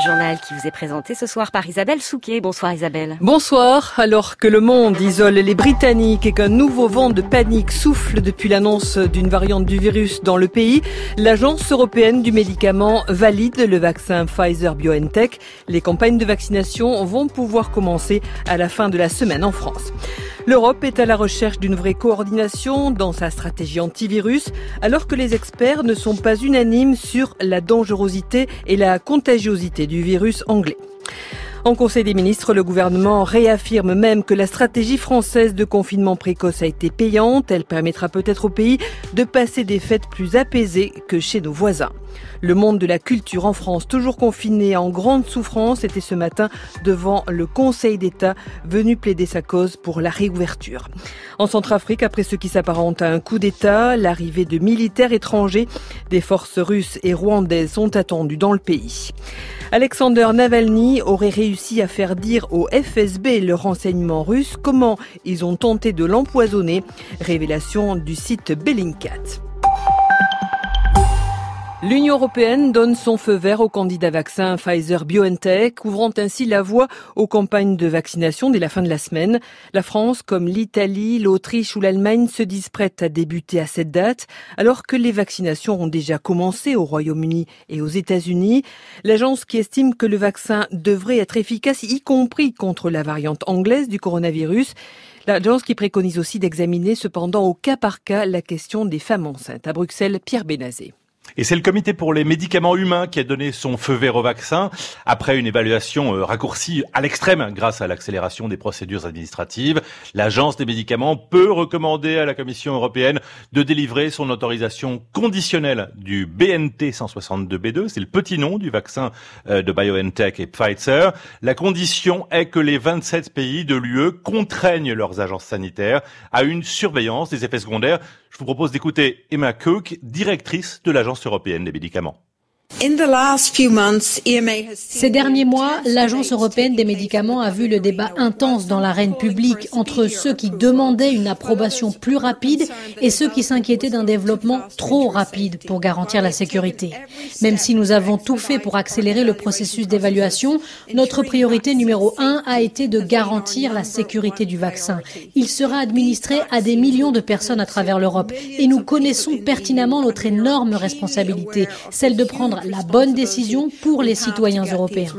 journal qui vous est présenté ce soir par Isabelle Souquet. Bonsoir Isabelle. Bonsoir. Alors que le monde isole les Britanniques et qu'un nouveau vent de panique souffle depuis l'annonce d'une variante du virus dans le pays, l'Agence européenne du médicament valide le vaccin Pfizer-BioNTech. Les campagnes de vaccination vont pouvoir commencer à la fin de la semaine en France. L'Europe est à la recherche d'une vraie coordination dans sa stratégie antivirus, alors que les experts ne sont pas unanimes sur la dangerosité et la contagiosité du virus anglais. En Conseil des ministres, le gouvernement réaffirme même que la stratégie française de confinement précoce a été payante. Elle permettra peut-être au pays de passer des fêtes plus apaisées que chez nos voisins. Le monde de la culture en France, toujours confiné en grande souffrance, était ce matin devant le Conseil d'État, venu plaider sa cause pour la réouverture. En Centrafrique, après ce qui s'apparente à un coup d'État, l'arrivée de militaires étrangers, des forces russes et rwandaises sont attendues dans le pays. Alexander Navalny aurait réussi à faire dire au FSB, le renseignement russe, comment ils ont tenté de l'empoisonner. Révélation du site Bellingcat. L'Union européenne donne son feu vert au candidat vaccin Pfizer-BioNTech, ouvrant ainsi la voie aux campagnes de vaccination dès la fin de la semaine. La France, comme l'Italie, l'Autriche ou l'Allemagne, se disent prêtes à débuter à cette date, alors que les vaccinations ont déjà commencé au Royaume-Uni et aux États-Unis. L'agence qui estime que le vaccin devrait être efficace, y compris contre la variante anglaise du coronavirus. L'agence qui préconise aussi d'examiner cependant au cas par cas la question des femmes enceintes. À Bruxelles, Pierre Bénazé. Et c'est le comité pour les médicaments humains qui a donné son feu vert au vaccin après une évaluation raccourcie à l'extrême grâce à l'accélération des procédures administratives. L'agence des médicaments peut recommander à la Commission européenne de délivrer son autorisation conditionnelle du BNT 162B2. C'est le petit nom du vaccin de BioNTech et Pfizer. La condition est que les 27 pays de l'UE contraignent leurs agences sanitaires à une surveillance des effets secondaires. Je vous propose d'écouter Emma Cook, directrice de l'Agence européenne des médicaments. Ces derniers mois, l'Agence européenne des médicaments a vu le débat intense dans l'arène publique entre ceux qui demandaient une approbation plus rapide et ceux qui s'inquiétaient d'un développement trop rapide pour garantir la sécurité. Même si nous avons tout fait pour accélérer le processus d'évaluation, notre priorité numéro 1 a été de garantir la sécurité du vaccin. Il sera administré à des millions de personnes à travers l'Europe et nous connaissons pertinemment notre énorme responsabilité, celle de prendre la bonne décision pour les citoyens européens.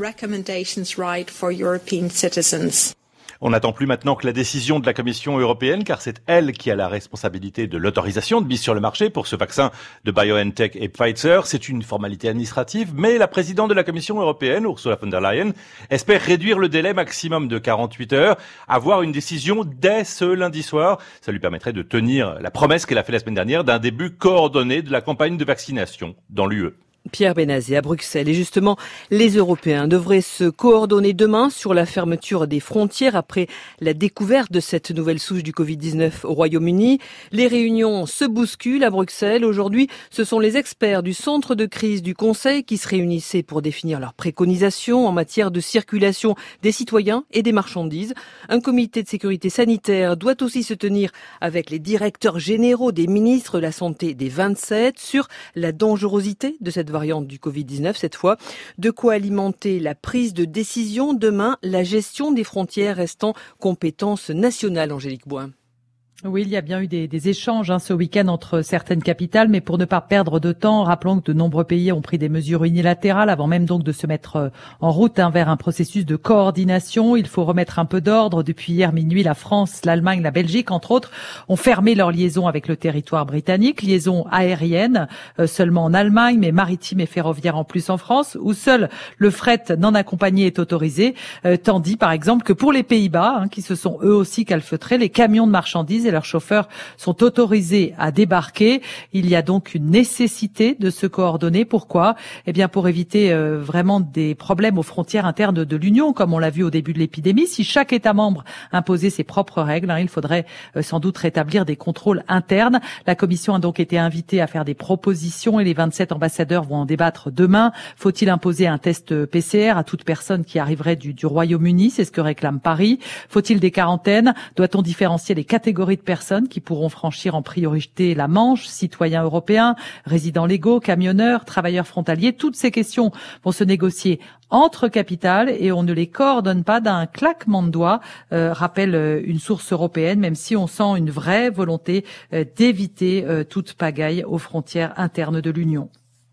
On n'attend plus maintenant que la décision de la Commission européenne, car c'est elle qui a la responsabilité de l'autorisation de mise sur le marché pour ce vaccin de BioNTech et Pfizer. C'est une formalité administrative, mais la présidente de la Commission européenne, Ursula von der Leyen, espère réduire le délai maximum de 48 heures, avoir une décision dès ce lundi soir. Ça lui permettrait de tenir la promesse qu'elle a fait la semaine dernière d'un début coordonné de la campagne de vaccination dans l'UE. Pierre Bénazé à Bruxelles. Et justement, les Européens devraient se coordonner demain sur la fermeture des frontières après la découverte de cette nouvelle souche du Covid-19 au Royaume-Uni. Les réunions se bousculent à Bruxelles. Aujourd'hui, ce sont les experts du centre de crise du Conseil qui se réunissaient pour définir leurs préconisations en matière de circulation des citoyens et des marchandises. Un comité de sécurité sanitaire doit aussi se tenir avec les directeurs généraux des ministres de la Santé des 27 sur la dangerosité de cette variante du Covid-19 cette fois. De quoi alimenter la prise de décision demain, la gestion des frontières restant compétence nationale, Angélique Boin. Oui, il y a bien eu des échanges ce week-end entre certaines capitales, mais pour ne pas perdre de temps, rappelons que de nombreux pays ont pris des mesures unilatérales avant même donc de se mettre en route vers un processus de coordination. Il faut remettre un peu d'ordre. Depuis hier minuit, la France, l'Allemagne, la Belgique, entre autres, ont fermé leur liaison avec le territoire britannique, liaison aérienne seulement en Allemagne, mais maritime et ferroviaire en plus en France, où seul le fret non accompagné est autorisé, tandis par exemple que pour les Pays-Bas, qui se sont eux aussi calfeutrés, les camions de marchandises et leurs chauffeurs sont autorisés à débarquer. Il y a donc une nécessité de se coordonner. Pourquoi ? Eh bien, pour éviter vraiment des problèmes aux frontières internes de l'Union, comme on l'a vu au début de l'épidémie. Si chaque État membre imposait ses propres règles, il faudrait sans doute rétablir des contrôles internes. La Commission a donc été invitée à faire des propositions et les 27 ambassadeurs vont en débattre demain. Faut-il imposer un test PCR à toute personne qui arriverait du Royaume-Uni ? C'est ce que réclame Paris. Faut-il des quarantaines ? Doit-on différencier les catégories de personnes qui pourront franchir en priorité la Manche, citoyens européens, résidents légaux, camionneurs, travailleurs frontaliers. Toutes ces questions vont se négocier entre capitales et on ne les coordonne pas d'un claquement de doigts, rappelle une source européenne, même si on sent une vraie volonté d'éviter toute pagaille aux frontières internes de l'Union.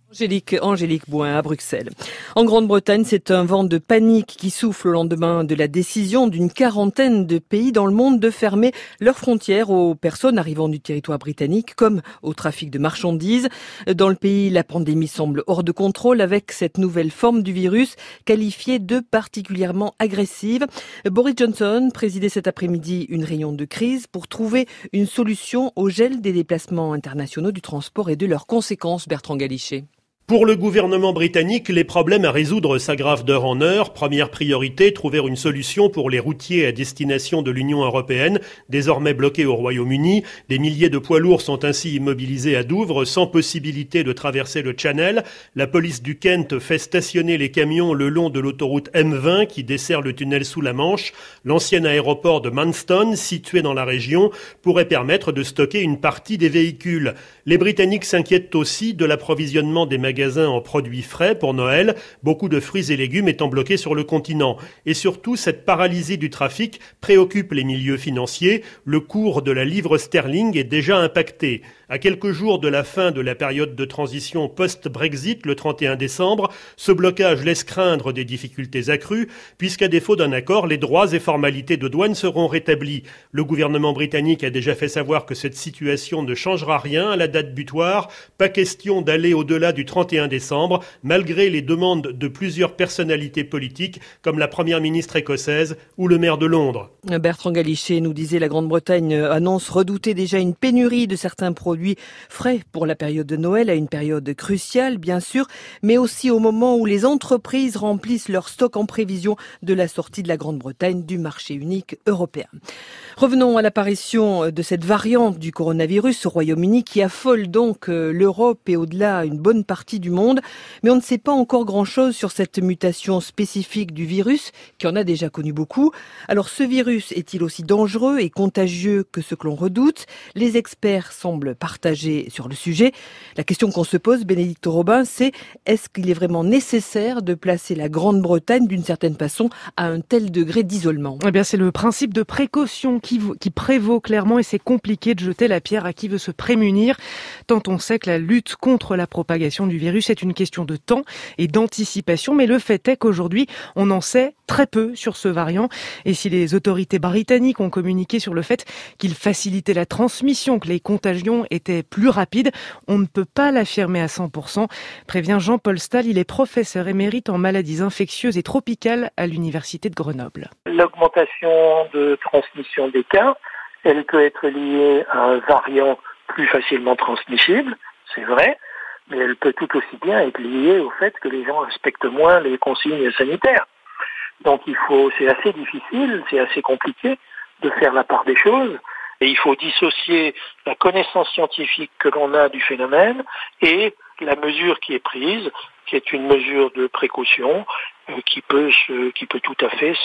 Angélique Bouin à Bruxelles. En Grande-Bretagne, c'est un vent de panique qui souffle au lendemain de la décision d'une quarantaine de pays dans le monde de fermer leurs frontières aux personnes arrivant du territoire britannique comme au trafic de marchandises. Dans le pays, la pandémie semble hors de contrôle avec cette nouvelle forme du virus qualifiée de particulièrement agressive. Boris Johnson présidait cet après-midi une réunion de crise pour trouver une solution au gel des déplacements internationaux du transport et de leurs conséquences. Bertrand Galichet. Pour le gouvernement britannique, les problèmes à résoudre s'aggravent d'heure en heure. Première priorité, trouver une solution pour les routiers à destination de l'Union européenne, désormais bloqués au Royaume-Uni. Des milliers de poids lourds sont ainsi immobilisés à Douvres, sans possibilité de traverser le Channel. La police du Kent fait stationner les camions le long de l'autoroute M20 qui dessert le tunnel sous la Manche. L'ancien aéroport de Manston, situé dans la région, pourrait permettre de stocker une partie des véhicules. Les Britanniques s'inquiètent aussi de l'approvisionnement des magasins en produits frais pour Noël, beaucoup de fruits et légumes étant bloqués sur le continent. Et surtout, cette paralysie du trafic préoccupe les milieux financiers. Le cours de la livre sterling est déjà impacté. À quelques jours de la fin de la période de transition post-Brexit, le 31 décembre, ce blocage laisse craindre des difficultés accrues, puisqu'à défaut d'un accord, les droits et formalités de douane seront rétablis. Le gouvernement britannique a déjà fait savoir que cette situation ne changera rien à la date butoir. Pas question d'aller au-delà du 31 décembre, malgré les demandes de plusieurs personnalités politiques, comme la première ministre écossaise ou le maire de Londres. Bertrand Galichet nous disait la Grande-Bretagne annonce redouter déjà une pénurie de certains produits frais pour la période de Noël, à une période cruciale bien sûr, mais aussi au moment où les entreprises remplissent leur stock en prévision de la sortie de la Grande-Bretagne du marché unique européen. Revenons à l'apparition de cette variante du coronavirus au Royaume-Uni qui affole donc l'Europe et au-delà une bonne partie du monde, mais on ne sait pas encore grand-chose sur cette mutation spécifique du virus qui en a déjà connu beaucoup. Alors ce virus est-il aussi dangereux et contagieux que ce que l'on redoute? Les experts semblent partagés sur le sujet. La question qu'on se pose, Bénédicte Robin, c'est est-ce qu'il est vraiment nécessaire de placer la Grande-Bretagne d'une certaine façon à un tel degré d'isolement? Eh bien, c'est le principe de précaution qui prévaut clairement et c'est compliqué de jeter la pierre à qui veut se prémunir, tant on sait que la lutte contre la propagation du virus est une question de temps et d'anticipation. Mais le fait est qu'aujourd'hui, on en sait très peu sur ce variant. Et si les autorités britanniques ont communiqué sur le fait qu'il facilitait la transmission, que les contagions étaient plus rapides, on ne peut pas l'affirmer à 100%, prévient Jean-Paul Stahl. Il est professeur émérite en maladies infectieuses et tropicales à l'université de Grenoble. L'augmentation de transmission des cas, elle peut être liée à un variant plus facilement transmissible, c'est vrai, mais elle peut tout aussi bien être liée au fait que les gens respectent moins les consignes sanitaires. Donc c'est assez difficile, c'est assez compliqué de faire la part des choses. Et il faut dissocier la connaissance scientifique que l'on a du phénomène et la mesure qui est prise, qui est une mesure de précaution qui peut tout à fait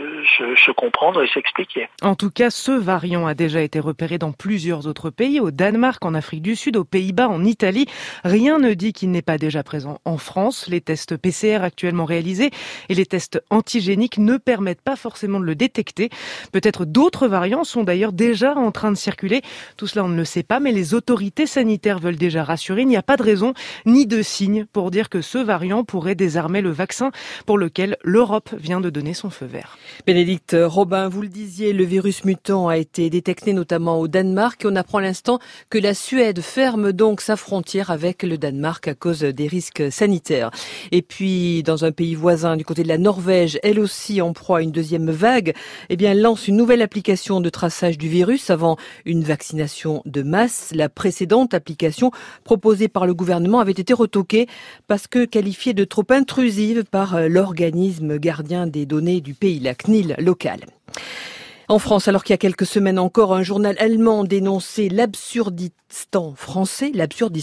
se comprendre et s'expliquer. En tout cas, ce variant a déjà été repéré dans plusieurs autres pays, au Danemark, en Afrique du Sud, aux Pays-Bas, en Italie. Rien ne dit qu'il n'est pas déjà présent en France. Les tests PCR actuellement réalisés et les tests antigéniques ne permettent pas forcément de le détecter. Peut-être d'autres variants sont d'ailleurs déjà en train de circuler. Tout cela, on ne le sait pas, mais les autorités sanitaires veulent déjà rassurer. Il n'y a pas de raison ni de signe pour dire que ce variant pourrait désarmer le vaccin pour lequel l'Europe vient de donner son feu vert. Bénédicte Robin, vous le disiez, le virus mutant a été détecté notamment au Danemark et on apprend à l'instant que la Suède ferme donc sa frontière avec le Danemark à cause des risques sanitaires. Et puis, dans un pays voisin, du côté de la Norvège, elle aussi en proie à une deuxième vague, elle lance une nouvelle application de traçage du virus avant une vaccination de masse. La précédente application proposée par le gouvernement avait été retoquée parce que qualifiée de trop intrusive par l'organisme gardien des données du pays, la CNIL locale. En France, alors qu'il y a quelques semaines encore, un journal allemand dénonçait l'absurdistan français.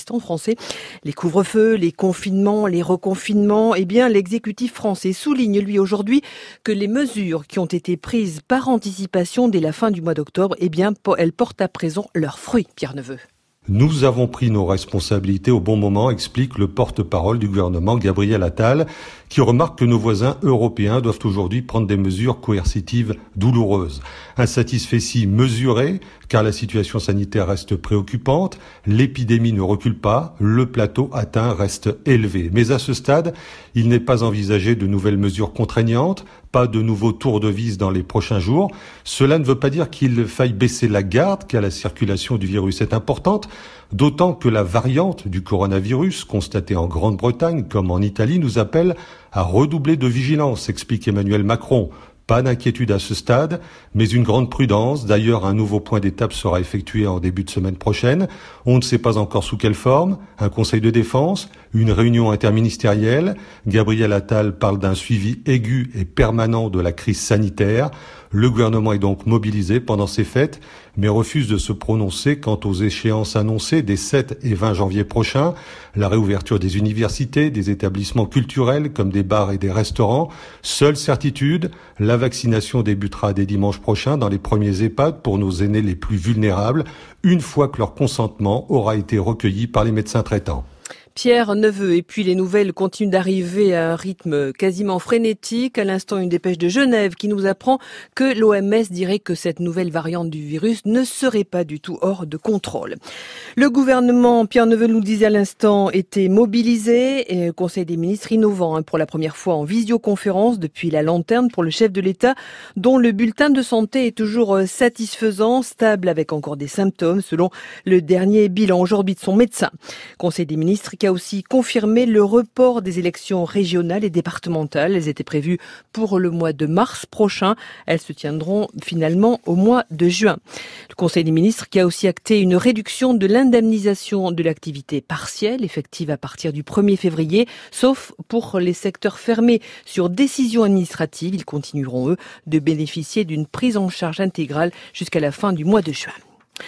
Les couvre-feux, les confinements, les reconfinements. Eh bien, l'exécutif français souligne, lui, aujourd'hui, que les mesures qui ont été prises par anticipation dès la fin du mois d'octobre, eh bien, elles portent à présent leurs fruits, Pierre Neveu. Nous avons pris nos responsabilités au bon moment, explique le porte-parole du gouvernement, Gabriel Attal, qui remarque que nos voisins européens doivent aujourd'hui prendre des mesures coercitives douloureuses. Un satisfecit mesuré, car la situation sanitaire reste préoccupante, l'épidémie ne recule pas, le plateau atteint reste élevé. Mais à ce stade, il n'est pas envisagé de nouvelles mesures contraignantes, pas de nouveaux tours de vis dans les prochains jours. Cela ne veut pas dire qu'il faille baisser la garde, car la circulation du virus est importante, d'autant que la variante du coronavirus, constatée en Grande-Bretagne comme en Italie, nous appelle à redoubler de vigilance, explique Emmanuel Macron. Pas d'inquiétude à ce stade, mais une grande prudence. D'ailleurs, un nouveau point d'étape sera effectué en début de semaine prochaine. On ne sait pas encore sous quelle forme. Un conseil de défense, une réunion interministérielle. Gabriel Attal parle d'un suivi aigu et permanent de la crise sanitaire. Le gouvernement est donc mobilisé pendant ces fêtes, mais refuse de se prononcer quant aux échéances annoncées des 7 et 20 janvier prochains. La réouverture des universités, des établissements culturels comme des bars et des restaurants. Seule certitude, la vaccination débutera dès dimanche prochain dans les premiers EHPAD pour nos aînés les plus vulnérables, une fois que leur consentement aura été recueilli par les médecins traitants. Pierre Neveu, et puis les nouvelles continuent d'arriver à un rythme quasiment frénétique. À l'instant, une dépêche de Genève qui nous apprend que l'OMS dirait que cette nouvelle variante du virus ne serait pas du tout hors de contrôle. Le gouvernement, Pierre Neveu nous disait à l'instant, était mobilisé et le Conseil des ministres innovant pour la première fois en visioconférence depuis la lanterne pour le chef de l'État, dont le bulletin de santé est toujours satisfaisant, stable avec encore des symptômes selon le dernier bilan aujourd'hui de son médecin. Conseil des ministres qui a aussi confirmé le report des élections régionales et départementales. Elles étaient prévues pour le mois de mars prochain. Elles se tiendront finalement au mois de juin. Le Conseil des ministres qui a aussi acté une réduction de l'indemnisation de l'activité partielle, effective à partir du 1er février, sauf pour les secteurs fermés sur décision administrative. Ils continueront, eux, de bénéficier d'une prise en charge intégrale jusqu'à la fin du mois de juin.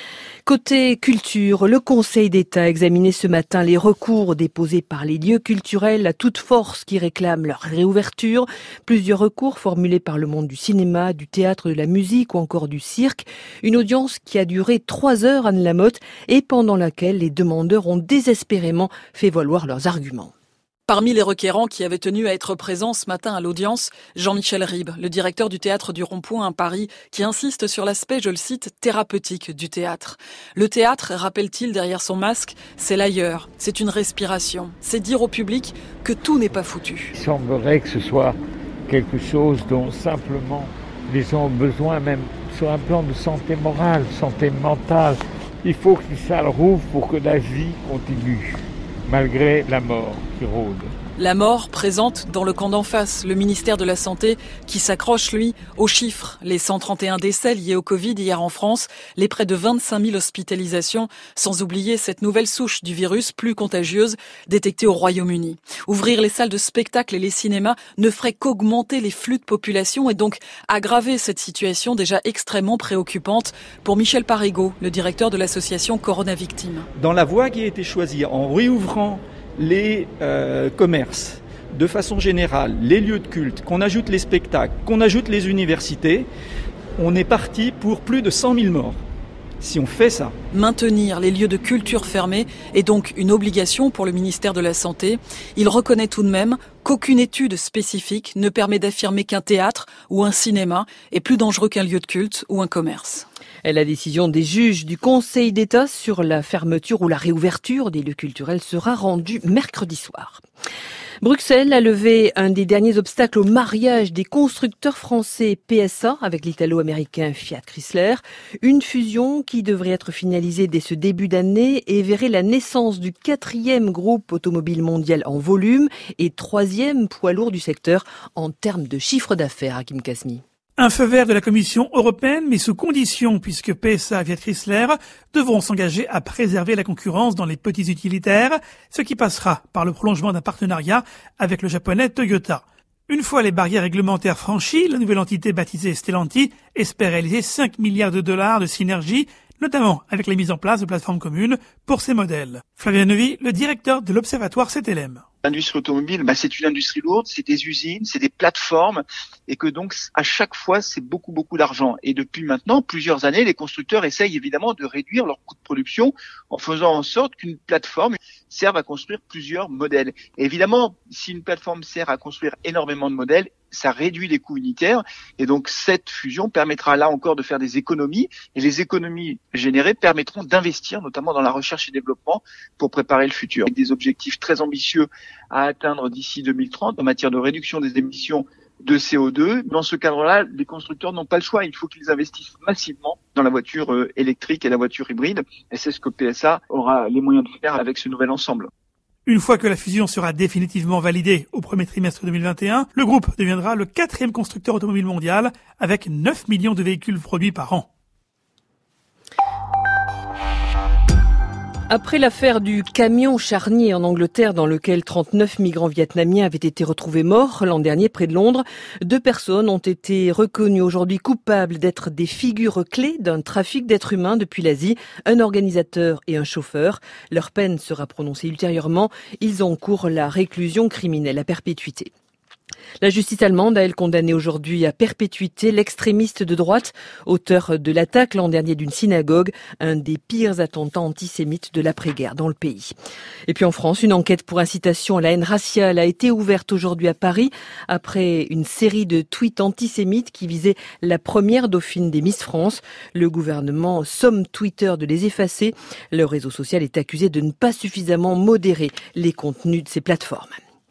Côté culture, le Conseil d'État a examiné ce matin les recours déposés par les lieux culturels à toute force qui réclament leur réouverture. Plusieurs recours formulés par le monde du cinéma, du théâtre, de la musique ou encore du cirque. Une audience qui a duré 3 heures, Anne Lamotte, et pendant laquelle les demandeurs ont désespérément fait valoir leurs arguments. Parmi les requérants qui avaient tenu à être présents ce matin à l'audience, Jean-Michel Ribes, le directeur du théâtre du Rond-Point à Paris, qui insiste sur l'aspect, je le cite, thérapeutique du théâtre. Le théâtre, rappelle-t-il derrière son masque, c'est l'ailleurs, c'est une respiration. C'est dire au public que tout n'est pas foutu. Il semblerait que ce soit quelque chose dont simplement les gens ont besoin, même sur un plan de santé morale, santé mentale. Il faut que les salles rouvrent pour que la vie continue, malgré la mort qui rôde. La mort présente dans le camp d'en face, le ministère de la Santé qui s'accroche, lui, aux chiffres. Les 131 décès liés au Covid hier en France, les près de 25 000 hospitalisations, sans oublier cette nouvelle souche du virus plus contagieuse détectée au Royaume-Uni. Ouvrir les salles de spectacle et les cinémas ne ferait qu'augmenter les flux de population et donc aggraver cette situation déjà extrêmement préoccupante pour Michel Parigot, le directeur de l'association Corona Victimes. Dans la voie qui a été choisie, en réouvrant les commerces, de façon générale, les lieux de culte, qu'on ajoute les spectacles, qu'on ajoute les universités, on est parti pour plus de 100 000 morts. Si on fait ça. Maintenir les lieux de culture fermés est donc une obligation pour le ministère de la Santé. Il reconnaît tout de même qu'aucune étude spécifique ne permet d'affirmer qu'un théâtre ou un cinéma est plus dangereux qu'un lieu de culte ou un commerce. La décision des juges du Conseil d'État sur la fermeture ou la réouverture des lieux culturels sera rendue mercredi soir. Bruxelles a levé un des derniers obstacles au mariage des constructeurs français PSA avec l'italo-américain Fiat Chrysler. Une fusion qui devrait être finalisée dès ce début d'année et verrait la naissance du 4e groupe automobile mondial en volume et 3e poids lourd du secteur en termes de chiffre d'affaires, Hakim Kasmi. Un feu vert de la Commission européenne, mais sous condition, puisque PSA et Fiat Chrysler devront s'engager à préserver la concurrence dans les petits utilitaires, ce qui passera par le prolongement d'un partenariat avec le japonais Toyota. Une fois les barrières réglementaires franchies, la nouvelle entité baptisée Stellantis espère réaliser 5 milliards de dollars de synergie, notamment avec la mise en place de plateformes communes pour ces modèles. Flavien Neuvy, le directeur de l'Observatoire CTLM. L'industrie automobile, c'est une industrie lourde, c'est des usines, c'est des plateformes, et que donc à chaque fois c'est beaucoup d'argent. Et depuis maintenant plusieurs années, les constructeurs essayent évidemment de réduire leur coût de production en faisant en sorte qu'une plateforme serve à construire plusieurs modèles. Et évidemment, si une plateforme sert à construire énormément de modèles, ça réduit les coûts unitaires, et donc cette fusion permettra là encore de faire des économies, et les économies générées permettront d'investir notamment dans la recherche et développement pour préparer le futur. Avec des objectifs très ambitieux à atteindre d'ici 2030 en matière de réduction des émissions de CO2. Dans ce cadre-là, les constructeurs n'ont pas le choix, il faut qu'ils investissent massivement dans la voiture électrique et la voiture hybride, et c'est ce que PSA aura les moyens de faire avec ce nouvel ensemble. Une fois que la fusion sera définitivement validée au premier trimestre 2021, le groupe deviendra le 4e constructeur automobile mondial avec 9 millions de véhicules produits par an. Après l'affaire du camion charnier en Angleterre dans lequel 39 migrants vietnamiens avaient été retrouvés morts l'an dernier près de Londres, 2 personnes ont été reconnues aujourd'hui coupables d'être des figures clés d'un trafic d'êtres humains depuis l'Asie, un organisateur et un chauffeur. Leur peine sera prononcée ultérieurement. Ils encourent la réclusion criminelle à perpétuité. La justice allemande a, elle, condamné aujourd'hui à perpétuité l'extrémiste de droite, auteur de l'attaque l'an dernier d'une synagogue, un des pires attentats antisémites de l'après-guerre dans le pays. Et puis en France, une enquête pour incitation à la haine raciale a été ouverte aujourd'hui à Paris après une série de tweets antisémites qui visaient la première dauphine des Miss France. Le gouvernement somme Twitter de les effacer. Le réseau social est accusé de ne pas suffisamment modérer les contenus de ces plateformes.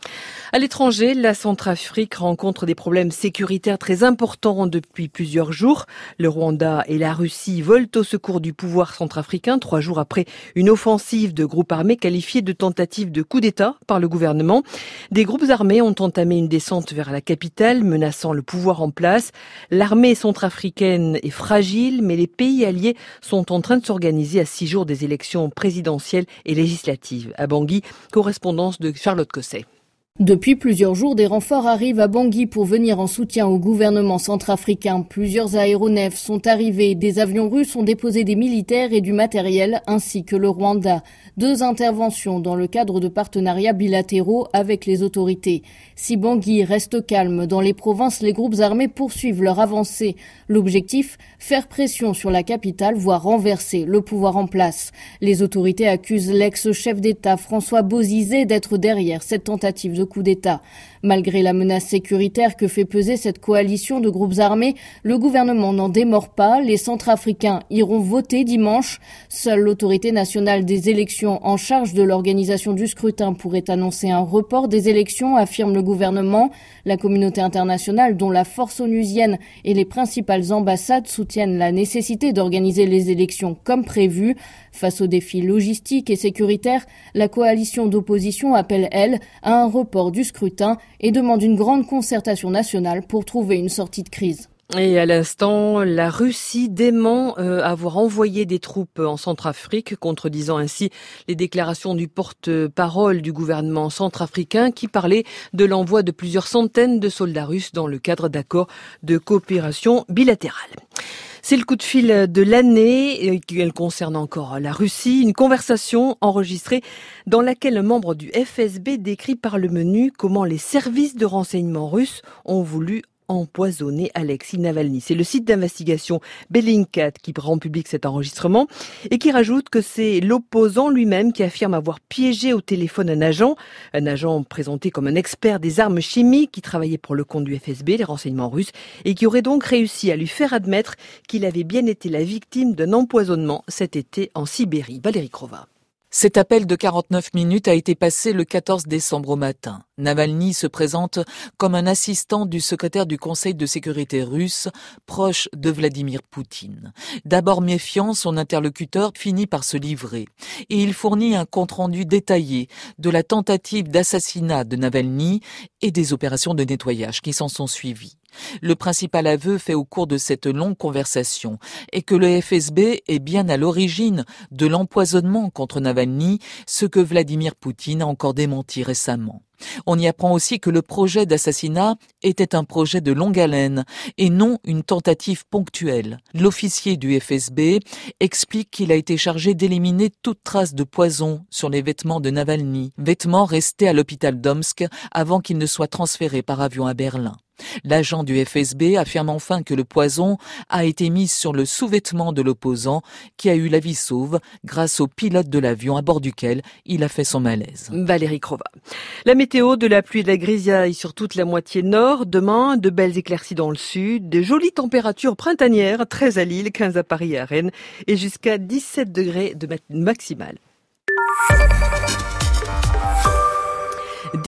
À l'étranger, la Centrafrique rencontre des problèmes sécuritaires très importants depuis plusieurs jours. Le Rwanda et la Russie volent au secours du pouvoir centrafricain 3 jours après une offensive de groupes armés qualifiée de tentative de coup d'État par le gouvernement. Des groupes armés ont entamé une descente vers la capitale, menaçant le pouvoir en place. L'armée centrafricaine est fragile, mais les pays alliés sont en train de s'organiser à 6 jours des élections présidentielles et législatives. À Bangui, correspondance de Charlotte Cosset. Depuis plusieurs jours, des renforts arrivent à Bangui pour venir en soutien au gouvernement centrafricain. Plusieurs aéronefs sont arrivés, des avions russes ont déposé des militaires et du matériel, ainsi que le Rwanda. 2 interventions dans le cadre de partenariats bilatéraux avec les autorités. Si Bangui reste calme, dans les provinces, les groupes armés poursuivent leur avancée. L'objectif, faire pression sur la capitale, voire renverser le pouvoir en place. Les autorités accusent l'ex-chef d'État François Bozizé d'être derrière cette tentative de coup d'État. Malgré la menace sécuritaire que fait peser cette coalition de groupes armés, le gouvernement n'en démord pas. Les Centrafricains iront voter dimanche. Seule l'autorité nationale des élections en charge de l'organisation du scrutin pourrait annoncer un report des élections, affirme le gouvernement. La communauté internationale, dont la force onusienne et les principales ambassades, soutiennent la nécessité d'organiser les élections comme prévu. Face aux défis logistiques et sécuritaires, la coalition d'opposition appelle, elle, à un report du scrutin et demande une grande concertation nationale pour trouver une sortie de crise. Et à l'instant, la Russie dément avoir envoyé des troupes en Centrafrique, contredisant ainsi les déclarations du porte-parole du gouvernement centrafricain qui parlait de l'envoi de plusieurs centaines de soldats russes dans le cadre d'accords de coopération bilatérale. C'est le coup de fil de l'année, elle concerne encore la Russie, une conversation enregistrée dans laquelle un membre du FSB décrit par le menu comment les services de renseignement russes ont voulu empoisonner Alexei Navalny. C'est le site d'investigation Bellingcat qui rend public cet enregistrement et qui rajoute que c'est l'opposant lui-même qui affirme avoir piégé au téléphone un agent présenté comme un expert des armes chimiques qui travaillait pour le compte du FSB, les renseignements russes, et qui aurait donc réussi à lui faire admettre qu'il avait bien été la victime d'un empoisonnement cet été en Sibérie. Valérie Krova. Cet appel de 49 minutes a été passé le 14 décembre au matin. Navalny se présente comme un assistant du secrétaire du Conseil de sécurité russe, proche de Vladimir Poutine. D'abord méfiant, son interlocuteur finit par se livrer. Et il fournit un compte-rendu détaillé de la tentative d'assassinat de Navalny et des opérations de nettoyage qui s'en sont suivies. Le principal aveu fait au cours de cette longue conversation est que le FSB est bien à l'origine de l'empoisonnement contre Navalny, ce que Vladimir Poutine a encore démenti récemment. On y apprend aussi que le projet d'assassinat était un projet de longue haleine et non une tentative ponctuelle. L'officier du FSB explique qu'il a été chargé d'éliminer toute trace de poison sur les vêtements de Navalny, vêtements restés à l'hôpital d'Omsk avant qu'il ne soit transféré par avion à Berlin. L'agent du FSB affirme enfin que le poison a été mis sur le sous-vêtement de l'opposant qui a eu la vie sauve grâce au pilote de l'avion à bord duquel il a fait son malaise. Valérie Crova. La météo, de la pluie et de la grisaille sur toute la moitié nord. Demain, de belles éclaircies dans le sud. De jolies températures printanières, 13 à Lille, 15 à Paris et à Rennes et jusqu'à 17 degrés de maximale.